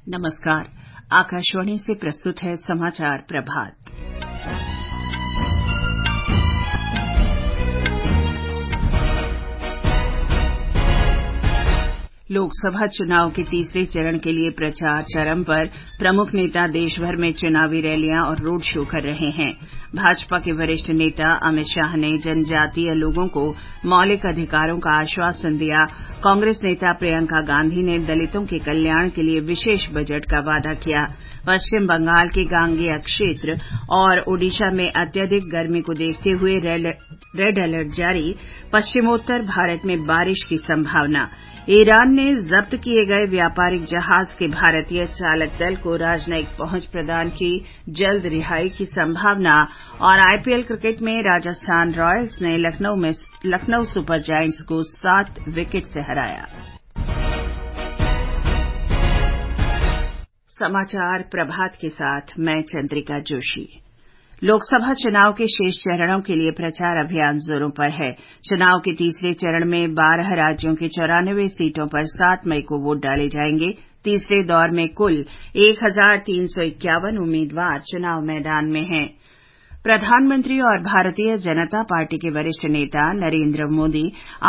नमस्कार। आकाशवाणी से प्रस्तुत है समाचार प्रभात। लोकसभा चुनाव के तीसरे चरण के लिए प्रचार चरम पर। प्रमुख नेता देश भर में चुनावी रैलियां और रोड शो कर रहे हैं। भाजपा के वरिष्ठ नेता अमित शाह ने जनजातीय लोगों को मौलिक अधिकारों का आश्वासन दिया। कांग्रेस नेता प्रियंका गांधी ने दलितों के कल्याण के लिए विशेष बजट का वादा किया। पश्चिम बंगाल के गांगेय क्षेत्र और ओडिशा में अत्यधिक गर्मी को देखते हुए रेड अलर्ट जारी। पश्चिमोत्तर भारत में बारिश की संभावना। ईरान ने जब्त किए गए व्यापारिक जहाज के भारतीय चालक दल को राजनयिक पहुंच प्रदान की। जल्द रिहाई की संभावना। और आईपीएल क्रिकेट में राजस्थान रॉयल्स ने लखनऊ सुपर जायंट्स को 7 विकेट से हराया। समाचार प्रभात के साथ मैं चंद्रिका जोशी। लोकसभा चुनाव के शेष चरणों के लिए प्रचार अभियान जोरों पर है। चुनाव के तीसरे चरण में 12 राज्यों की 94 सीटों पर 7 मई को वोट डाले जाएंगे। तीसरे दौर में कुल 1351 उम्मीदवार चुनाव मैदान में हैं। प्रधानमंत्री और भारतीय जनता पार्टी के वरिष्ठ नेता नरेंद्र मोदी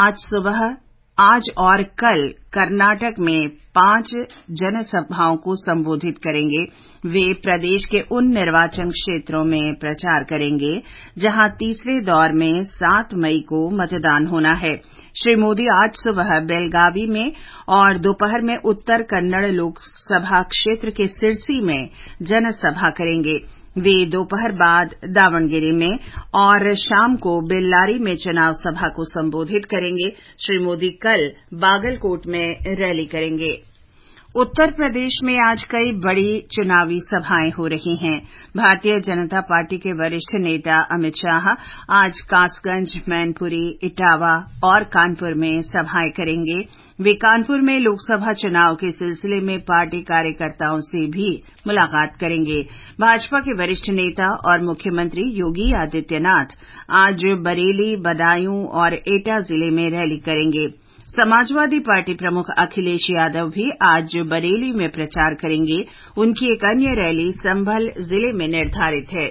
आज और कल कर्नाटक में 5 जनसभाओं को संबोधित करेंगे। वे प्रदेश के उन निर्वाचन क्षेत्रों में प्रचार करेंगे जहां तीसरे दौर में 7 मई को मतदान होना है। श्री मोदी आज सुबह बेलगावी में और दोपहर में उत्तर कन्नड़ लोकसभा क्षेत्र के सिरसी में जनसभा करेंगे। वे दोपहर बाद दावणगेरे में और शाम को बेल्लारी में चुनाव सभा को संबोधित करेंगे। श्री मोदी कल बागलकोट में रैली करेंगे। उत्तर प्रदेश में आज कई बड़ी चुनावी सभाएं हो रही हैं। भारतीय जनता पार्टी के वरिष्ठ नेता अमित शाह आज कासगंज, मैनपुरी, इटावा और कानपुर में सभाएं करेंगे। वे कानपुर में लोकसभा चुनाव के सिलसिले में पार्टी कार्यकर्ताओं से भी मुलाकात करेंगे। भाजपा के वरिष्ठ नेता और मुख्यमंत्री योगी आदित्यनाथ आज बरेली, बदायूं और एटा जिले में रैली करेंगे। समाजवादी पार्टी प्रमुख अखिलेश यादव भी आज बरेली में प्रचार करेंगे। उनकी एक अन्य रैली संभल जिले में निर्धारित है।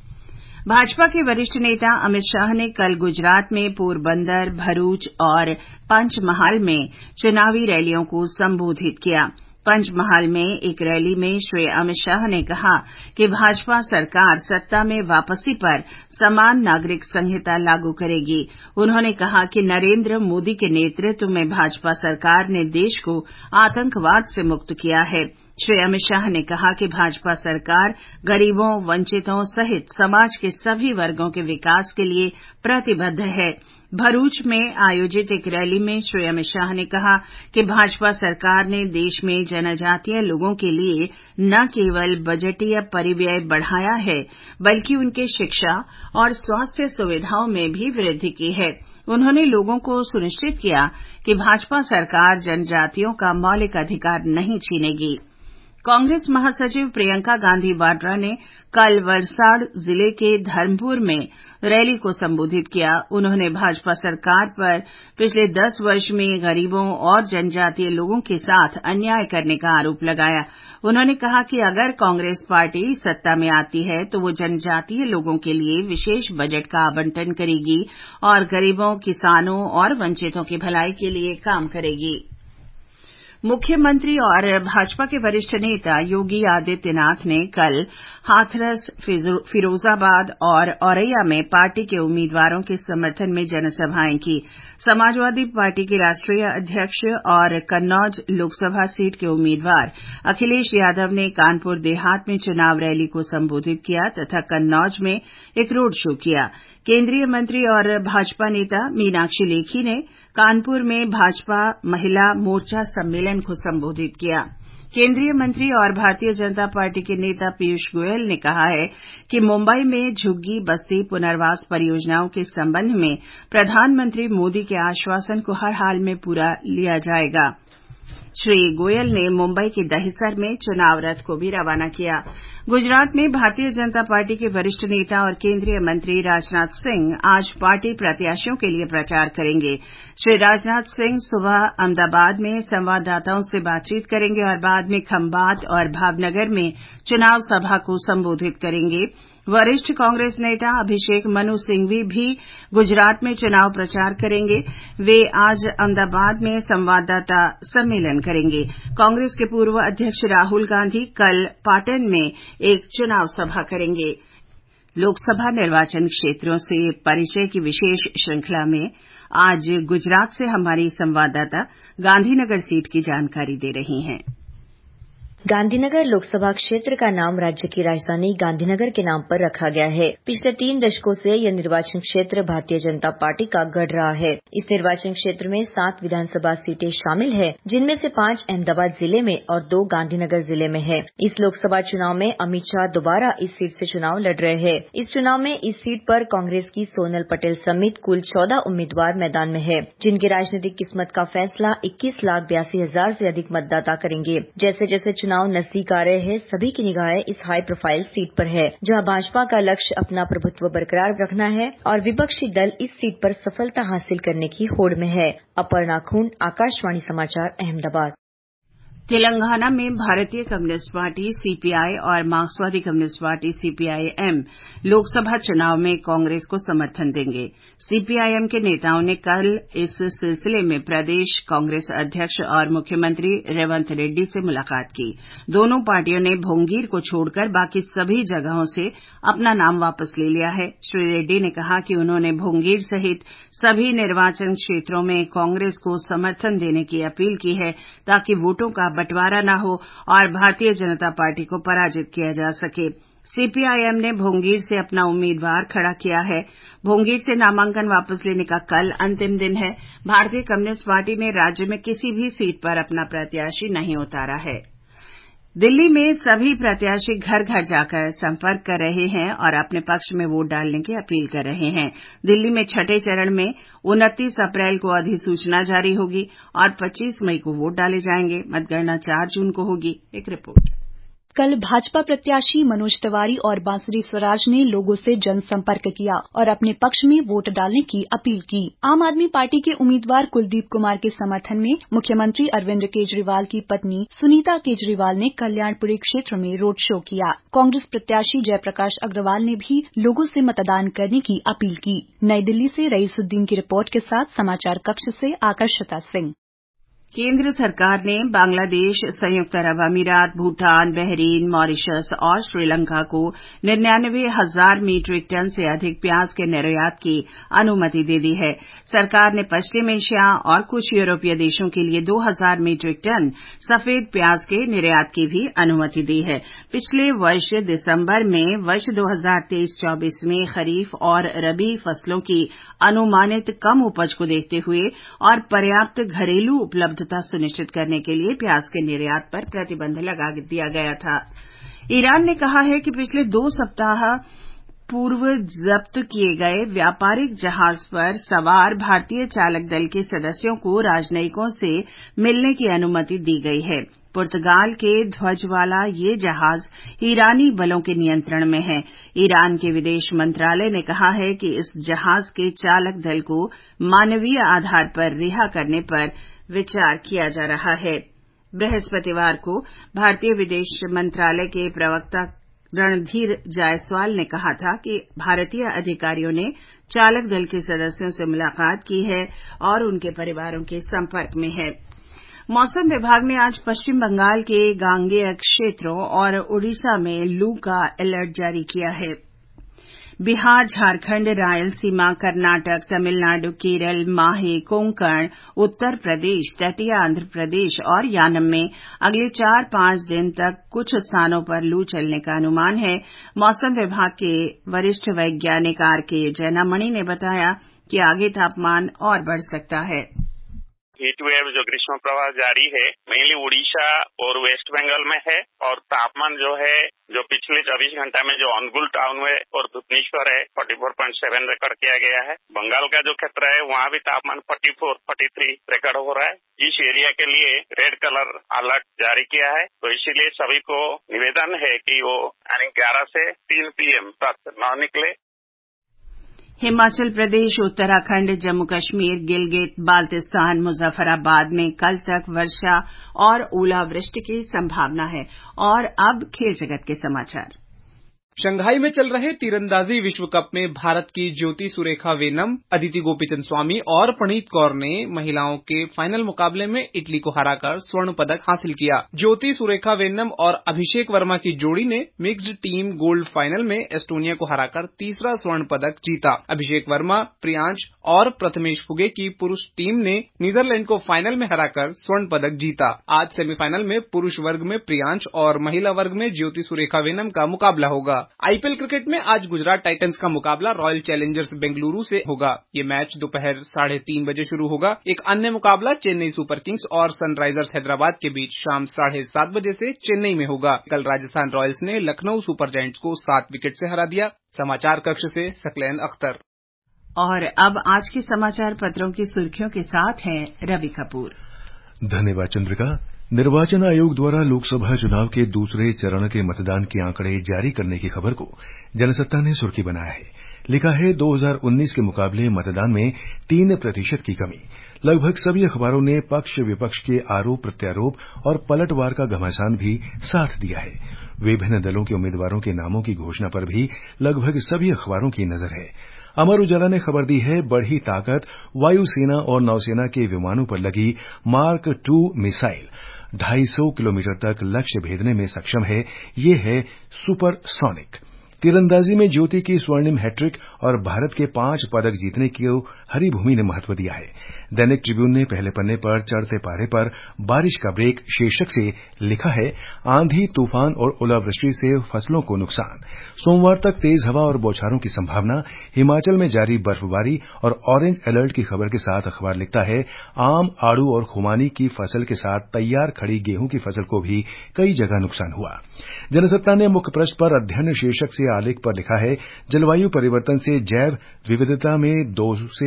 भाजपा के वरिष्ठ नेता अमित शाह ने कल गुजरात में पोरबंदर, भरूच और पंचमहाल में चुनावी रैलियों को संबोधित किया। पंचमहाल में एक रैली में श्री अमित शाह ने कहा कि भाजपा सरकार सत्ता में वापसी पर समान नागरिक संहिता लागू करेगी। उन्होंने कहा कि नरेंद्र मोदी के नेतृत्व में भाजपा सरकार ने देश को आतंकवाद से मुक्त किया है। श्री अमित शाह ने कहा कि भाजपा सरकार गरीबों, वंचितों सहित समाज के सभी वर्गों के विकास के लिए प्रतिबद्ध है। भरूच में आयोजित एक रैली में श्री अमित शाह ने कहा कि भाजपा सरकार ने देश में जनजातीय लोगों के लिए न केवल बजटीय परिव्यय बढ़ाया है, बल्कि उनके शिक्षा और स्वास्थ्य सुविधाओं में भी वृद्धि की है। उन्होंने लोगों को सुनिश्चित किया कि भाजपा सरकार जनजातियों का मौलिक अधिकार नहीं छीनेगी। कांग्रेस महासचिव प्रियंका गांधी वाड्रा ने कल वलसाड जिले के धर्मपुर में रैली को संबोधित किया। उन्होंने भाजपा सरकार पर पिछले 10 वर्ष में गरीबों और जनजातीय लोगों के साथ अन्याय करने का आरोप लगाया। उन्होंने कहा कि अगर कांग्रेस पार्टी सत्ता में आती है तो वो जनजातीय लोगों के लिए विशेष बजट का आवंटन करेगी और गरीबों, किसानों और वंचितों की भलाई के लिए काम करेगी। मुख्यमंत्री और भाजपा के वरिष्ठ नेता योगी आदित्यनाथ ने कल हाथरस, फिरोजाबाद और औरैया में पार्टी के उम्मीदवारों के समर्थन में जनसभाएं की। समाजवादी पार्टी के राष्ट्रीय अध्यक्ष और कन्नौज लोकसभा सीट के उम्मीदवार अखिलेश यादव ने कानपुर देहात में चुनाव रैली को संबोधित किया तथा कन्नौज में एक रोड शो किया। केंद्रीय मंत्री और भाजपा नेता मीनाक्षी लेखी ने कानपुर में भाजपा महिला मोर्चा सम्मेलन को संबोधित किया। केंद्रीय मंत्री और भारतीय जनता पार्टी के नेता पीयूष गोयल ने कहा है कि मुंबई में झुग्गी बस्ती पुनर्वास परियोजनाओं के संबंध में प्रधानमंत्री मोदी के आश्वासन को हर हाल में पूरा लिया जाएगा। श्री गोयल ने मुंबई के दहिसर में चुनाव रथ को भी रवाना किया। गुजरात में भारतीय जनता पार्टी के वरिष्ठ नेता और केंद्रीय मंत्री राजनाथ सिंह आज पार्टी प्रत्याशियों के लिए प्रचार करेंगे। श्री राजनाथ सिंह सुबह अहमदाबाद में संवाददाताओं से बातचीत करेंगे और बाद में खंभात और भावनगर में चुनाव सभा को संबोधित करेंगे। वरिष्ठ कांग्रेस नेता अभिषेक मनु सिंघवी भी गुजरात में चुनाव प्रचार करेंगे। वे आज अहमदाबाद में संवाददाता सम्मेलन करेंगे। कांग्रेस के पूर्व अध्यक्ष राहुल गांधी कल पाटन में एक चुनाव सभा करेंगे। लोकसभा निर्वाचन क्षेत्रों से परिचय की विशेष श्रृंखला में आज गुजरात से हमारी संवाददाता गांधीनगर सीट की जानकारी दे रही हैं। गांधीनगर लोकसभा क्षेत्र का नाम राज्य की राजधानी गांधीनगर के नाम पर रखा गया है। पिछले 3 दशकों से यह निर्वाचन क्षेत्र भारतीय जनता पार्टी का गढ़ रहा है। इस निर्वाचन क्षेत्र में 7 विधानसभा सीटें शामिल है, जिनमें से 5 अहमदाबाद जिले में और 2 गांधीनगर जिले में है। इस लोकसभा चुनाव में अमित शाह दोबारा इस सीट से चुनाव लड़ रहे हैं। इस चुनाव में इस सीट पर कांग्रेस की सोनल पटेल समेत कुल 14 उम्मीदवार मैदान में है, जिनकी राजनीतिक किस्मत का फैसला 21,82,000 से अधिक मतदाता करेंगे। जैसे जैसे चुनाव नजदीक आ रहे हैं, सभी की निगाहें इस हाई प्रोफाइल सीट पर है, जहां भाजपा का लक्ष्य अपना प्रभुत्व बरकरार रखना है और विपक्षी दल इस सीट पर सफलता हासिल करने की होड़ में है। अपर्णा खून, आकाशवाणी समाचार, अहमदाबाद। तेलंगाना में भारतीय कम्युनिस्ट पार्टी सीपीआई और मार्क्सवादी कम्युनिस्ट पार्टी सीपीआईएम लोकसभा चुनाव में कांग्रेस को समर्थन देंगे। सीपीआईएम के नेताओं ने कल इस सिलसिले में प्रदेश कांग्रेस अध्यक्ष और मुख्यमंत्री रेवंत रेड्डी से मुलाकात की। दोनों पार्टियों ने भोंगीर को छोड़कर बाकी सभी जगहों से अपना नाम वापस ले लिया है। श्री रेड्डी ने कहा कि उन्होंने भोंगीर सहित सभी निर्वाचन क्षेत्रों में कांग्रेस को समर्थन देने की अपील की है, ताकि वोटों का बंटवारा न हो और भारतीय जनता पार्टी को पराजित किया जा सके। सीपीआईएम ने भोंगीर से अपना उम्मीदवार खड़ा किया है। भोंगीर से नामांकन वापस लेने का कल अंतिम दिन है। भारतीय कम्युनिस्ट पार्टी ने राज्य में किसी भी सीट पर अपना प्रत्याशी नहीं उतारा है। दिल्ली में सभी प्रत्याशी घर घर जाकर संपर्क कर रहे हैं और अपने पक्ष में वोट डालने की अपील कर रहे हैं। दिल्ली में छठे चरण में 29 अप्रैल को अधिसूचना जारी होगी और 25 मई को वोट डाले जाएंगे। मतगणना 4 जून को होगी। एक रिपोर्ट। कल भाजपा प्रत्याशी मनोज तिवारी और बांसुरी स्वराज ने लोगों से जनसंपर्क किया और अपने पक्ष में वोट डालने की अपील की। आम आदमी पार्टी के उम्मीदवार कुलदीप कुमार के समर्थन में मुख्यमंत्री अरविंद केजरीवाल की पत्नी सुनीता केजरीवाल ने कल्याणपुरी क्षेत्र में रोड शो किया। कांग्रेस प्रत्याशी जयप्रकाश अग्रवाल ने भी लोगों से मतदान करने की अपील की। नई दिल्ली से रईसुद्दीन की रिपोर्ट के साथ समाचार कक्ष से आकर्षिता सिंह। केंद्र सरकार ने बांग्लादेश, संयुक्त अरब अमीरात, भूटान, बहरीन, मॉरिशस और श्रीलंका को 99,000 मीट्रिक टन से अधिक प्याज के निर्यात की अनुमति दे दी है। सरकार ने पश्चिम एशिया और कुछ यूरोपीय देशों के लिए 2,000 मीट्रिक टन सफेद प्याज के निर्यात की भी अनुमति दी है। पिछले वर्ष दिसंबर में वर्ष 2023-24 में खरीफ और रबी फसलों की अनुमानित कम उपज को देखते हुए और पर्याप्त घरेलू उपलब्धता सुनिश्चित करने के लिए प्याज के निर्यात पर प्रतिबंध लगा दिया गया था। ईरान ने कहा है कि पिछले 2 सप्ताह पूर्व जब्त किए गए व्यापारिक जहाज पर सवार भारतीय चालक दल के सदस्यों को राजनयिकों से मिलने की अनुमति दी गई है। पुर्तगाल के ध्वज वाला ये जहाज ईरानी बलों के नियंत्रण में है। ईरान के विदेश मंत्रालय ने कहा है कि इस जहाज के चालक दल को मानवीय आधार पर रिहा करने पर विचार किया जा रहा है। बृहस्पतिवार को भारतीय विदेश मंत्रालय के प्रवक्ता रणधीर जायसवाल ने कहा था कि भारतीय अधिकारियों ने चालक दल के सदस्यों से मुलाकात की है और उनके परिवारों के संपर्क में है। मौसम विभाग ने आज पश्चिम बंगाल के गांगेय क्षेत्रों और ओडिशा में लू का अलर्ट जारी किया है। बिहार, झारखंड, रायलसीमा, कर्नाटक, तमिलनाडु, केरल, माहे, कोंकण, उत्तर प्रदेश, तटीय आंध्र प्रदेश और यानम में अगले 4-5 दिन तक कुछ स्थानों पर लू चलने का अनुमान है। मौसम विभाग के वरिष्ठ वैज्ञानिक आरके जैनामणि ने बताया कि आगे तापमान और बढ़ सकता है। हीट वेव जो ग्रीष्म प्रवाह जारी है मेनली उड़ीसा और वेस्ट बंगाल में है और तापमान जो है जो पिछले 24 घंटा में जो अनुगुल टाउन में और भुवनेश्वर है 44.7 रिकॉर्ड किया गया है। बंगाल का जो क्षेत्र है वहाँ भी तापमान 44, 43 रिकॉर्ड हो रहा है। इस एरिया के लिए रेड कलर अलर्ट जारी किया है, तो इसीलिए सभी को निवेदन है कि वो 11 से 3 PM तक न निकले। हिमाचल प्रदेश, उत्तराखंड, जम्मू कश्मीर, गिलगित, बाल्तिस्तान, मुजफ्फराबाद में कल तक वर्षा और ओलावृष्टि की संभावना है। और अब खेल जगत के समाचार। शंघाई में चल रहे तीरंदाजी विश्व कप में भारत की ज्योति सुरेखा वेनम, अदिति गोपीचंद स्वामी और प्रणीत कौर ने महिलाओं के फाइनल मुकाबले में इटली को हराकर स्वर्ण पदक हासिल किया। ज्योति सुरेखा वेनम और अभिषेक वर्मा की जोड़ी ने मिक्स्ड टीम गोल्ड फाइनल में एस्टोनिया को हराकर तीसरा स्वर्ण पदक जीता। अभिषेक वर्मा, प्रियांश और प्रथमेश फुगे की पुरुष टीम ने नीदरलैंड को फाइनल में हराकर स्वर्ण पदक जीता। आज सेमीफाइनल में पुरुष वर्ग में प्रियांश और महिला वर्ग में ज्योति सुरेखा वेनम का मुकाबला होगा। आईपीएल क्रिकेट में आज गुजरात टाइटंस का मुकाबला रॉयल चैलेंजर्स बेंगलुरु से होगा। ये मैच दोपहर 3:30 बजे शुरू होगा। एक अन्य मुकाबला चेन्नई सुपर किंग्स और सनराइजर्स हैदराबाद के बीच शाम 7:30 बजे से चेन्नई में होगा। कल राजस्थान रॉयल्स ने लखनऊ सुपर जायंट्स को 7 विकेट से हरा दिया। समाचार कक्ष से सकलैन अख्तर। और अब आज के समाचार पत्रों की सुर्खियों के साथ हैं रवि कपूर। धन्यवाद चंद्रिका। निर्वाचन आयोग द्वारा लोकसभा चुनाव के दूसरे चरण के मतदान के आंकड़े जारी करने की खबर को जनसत्ता ने सुर्खी बनाया है। लिखा है 2019 के मुकाबले मतदान में 3% की कमी। लगभग सभी अखबारों ने पक्ष विपक्ष के आरोप प्रत्यारोप और पलटवार का घमासान भी साथ दिया है। विभिन्न दलों के उम्मीदवारों के नामों की घोषणा पर भी लगभग सभी अखबारों की नजर है। अमर उजाला ने खबर दी है, बढ़ी ताकत, वायुसेना और नौसेना के विमानों पर लगी मार्क 2 मिसाइल 250 किलोमीटर तक लक्ष्य भेदने में सक्षम है। ये है सुपरसोनिक। तीरंदाजी में ज्योति की स्वर्णिम हैट्रिक और भारत के 5 पदक जीतने को हरिभूमि ने महत्व दिया है। दैनिक ट्रिब्यून ने पहले पन्ने पर चढ़ते पारे पर बारिश का ब्रेक शीर्षक से लिखा है, आंधी, तूफान और ओलावृष्टि से फसलों को नुकसान। सोमवार तक तेज हवा और बौछारों की संभावना। हिमाचल में जारी बर्फबारी और ऑरेंज अलर्ट की खबर के साथ अखबार लिखता है, आम, आड़ू और खुमानी की फसल के साथ तैयार खड़ी गेहूं की फसल को भी कई जगह नुकसान हुआ। जनसत्ता ने मुख्य पृष्ठ पर अध्ययन शीर्षक से आलेख पर लिखा है, जलवायु परिवर्तन से जैव विविधता में 2 से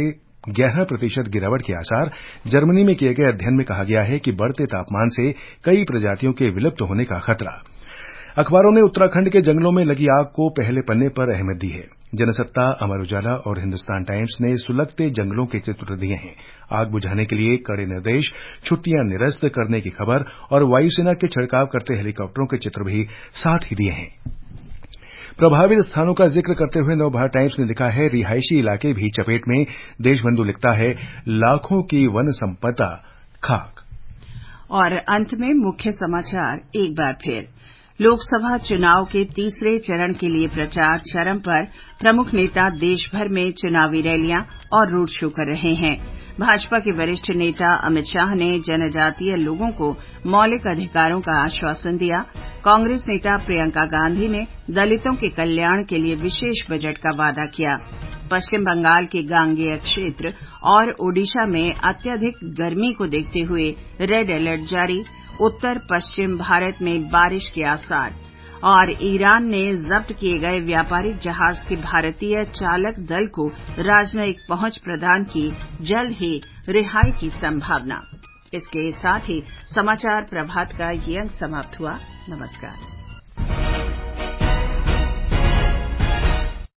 11% गिरावट के आसार। जर्मनी में किए गए अध्ययन में कहा गया है कि बढ़ते तापमान से कई प्रजातियों के विलुप्त होने का खतरा। अखबारों ने उत्तराखंड के जंगलों में लगी आग को पहले पन्ने पर अहमियत दी है। जनसत्ता, अमर उजाला और हिंदुस्तान टाइम्स ने सुलगते जंगलों के चित्र दिए हैं। आग बुझाने के लिए कड़े निर्देश, छुट्टियां निरस्त करने की खबर और वायुसेना के छिड़काव करते हेलीकॉप्टरों के चित्र भी साथ ही दिए हैं। प्रभावित स्थानों का जिक्र करते हुए नवभारत टाइम्स ने लिखा है, रिहायशी इलाके भी चपेट में। देशबंधु लिखता है, लाखों की वन संपदा खाक। और अंत में मुख्य समाचार एक बार फिर। लोकसभा चुनाव के तीसरे चरण के लिए प्रचार चरम पर। प्रमुख नेता देश भर में चुनावी रैलियां और रोड शो कर रहे हैं। भाजपा के वरिष्ठ नेता अमित शाह ने जनजातीय लोगों को मौलिक अधिकारों का आश्वासन दिया। कांग्रेस नेता प्रियंका गांधी ने दलितों के कल्याण के लिए विशेष बजट का वादा किया। पश्चिम बंगाल के गांगेय क्षेत्र और ओडिशा में अत्यधिक गर्मी को देखते हुए रेड अलर्ट जारी। उत्तर पश्चिम भारत में बारिश के आसार। और ईरान ने जब्त किए गए व्यापारिक जहाज के भारतीय चालक दल को राजनयिक पहुंच प्रदान की। जल्द ही रिहाई की संभावना। इसके साथ ही समाचार प्रभात का ये अंक समाप्त हुआ। नमस्कार।